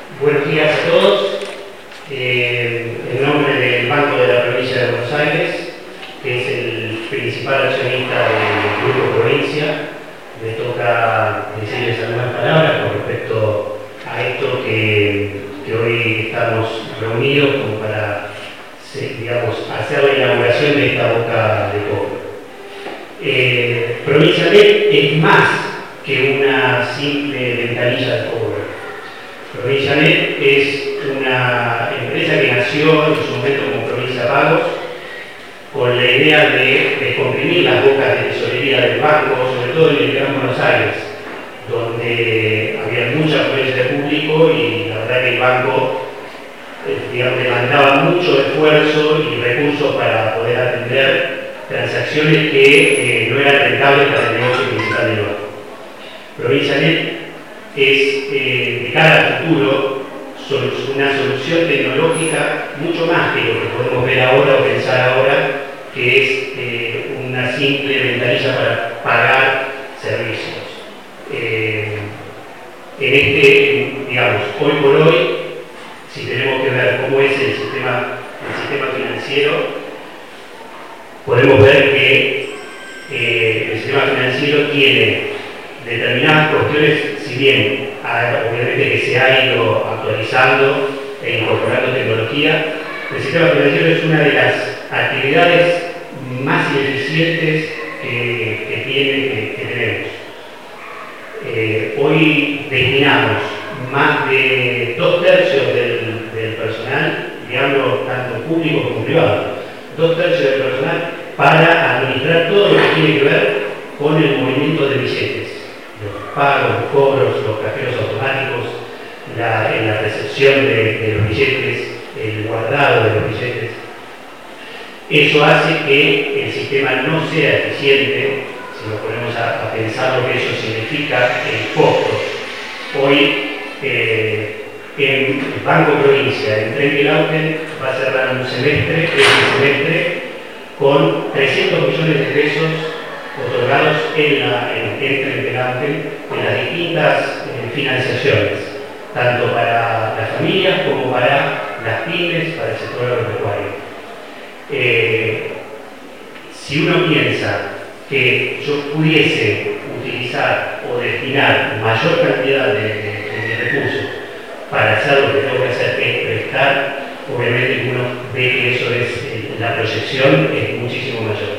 Buenos días a todos. En nombre del Banco de la Provincia de Buenos Aires, que es el principal accionista del Grupo Provincia, me toca decirles algunas palabras con respecto a esto que hoy estamos reunidos como para, hacer la inauguración de esta boca de cobro. Provincianet es más que una simple ventanilla de cobro. Provincianet es una empresa que nació en su momento como Provincia Pagos con la idea de descomprimir las bocas de tesorería del banco, sobre todo en el Gran Buenos Aires, donde había mucha afluencia de público y la verdad que el banco demandaba mucho esfuerzo y recursos para poder atender transacciones que no eran rentables para el negocio principal del banco. Provincianet es, de cara al futuro, una solución tecnológica mucho más que lo que podemos ver ahora o pensar ahora, que es una simple ventanilla para pagar servicios. Hoy por hoy, si tenemos que ver cómo es el sistema financiero, podemos ver que el sistema financiero tiene determinadas cuestiones, si bien obviamente que se ha ido actualizando e incorporando tecnología, el sistema financiero es una de las actividades más ineficientes que tenemos. Hoy destinamos más de 2/3 del personal, y hablo tanto público como privado, 2/3 del personal para administrar todo lo que tiene que ver con el movimiento de billetes, los pagos, los cobros, los cajeros automáticos, la recepción de los billetes, el guardado de los billetes. Eso hace que el sistema no sea eficiente, si nos ponemos a pensar lo que eso significa en costos. Hoy, en el Banco Provincia, en Trenquelauten, va a cerrar un semestre, con 300 millones de pesos otorgados en Trenquelauten en las distintas financiaciones, tanto para las familias como para las pymes, para el sector agropecuario. Si uno piensa que yo pudiese utilizar o destinar mayor cantidad de recursos para hacer lo que tengo que hacer, que es prestar, obviamente uno ve que eso es, la proyección es muchísimo mayor.